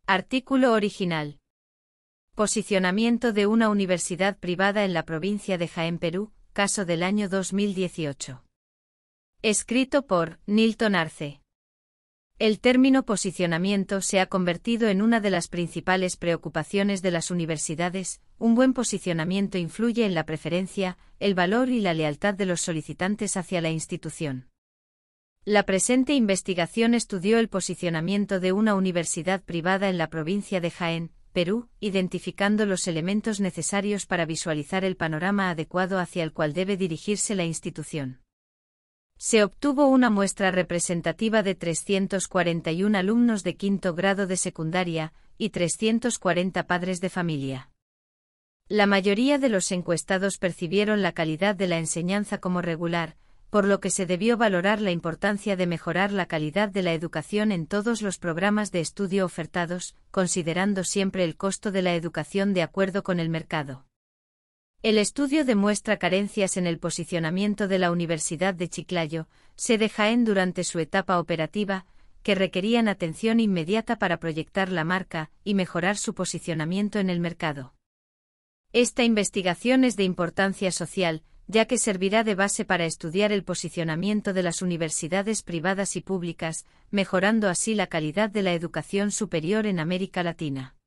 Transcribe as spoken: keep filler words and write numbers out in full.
Artículo original. Posicionamiento de una universidad privada en la provincia de Jaén, Perú, caso del año dos mil dieciocho. Escrito por Nilton Arce. El término posicionamiento se ha convertido en una de las principales preocupaciones de las universidades. Un buen posicionamiento influye en la preferencia, el valor y la lealtad de los solicitantes hacia la institución. La presente investigación estudió el posicionamiento de una universidad privada en la provincia de Jaén, Perú, identificando los elementos necesarios para visualizar el panorama adecuado hacia el cual debe dirigirse la institución. Se obtuvo una muestra representativa de trescientos cuarenta y uno alumnos de quinto grado de secundaria y trescientos cuarenta padres de familia. La mayoría de los encuestados percibieron la calidad de la enseñanza como regular, por lo que se debió valorar la importancia de mejorar la calidad de la educación en todos los programas de estudio ofertados, considerando siempre el costo de la educación de acuerdo con el mercado. El estudio demuestra carencias en el posicionamiento de la Universidad de Chiclayo, sede Jaén durante su etapa operativa, que requerían atención inmediata para proyectar la marca y mejorar su posicionamiento en el mercado. Esta investigación es de importancia social, ya que servirá de base para estudiar el posicionamiento de las universidades privadas y públicas, mejorando así la calidad de la educación superior en América Latina.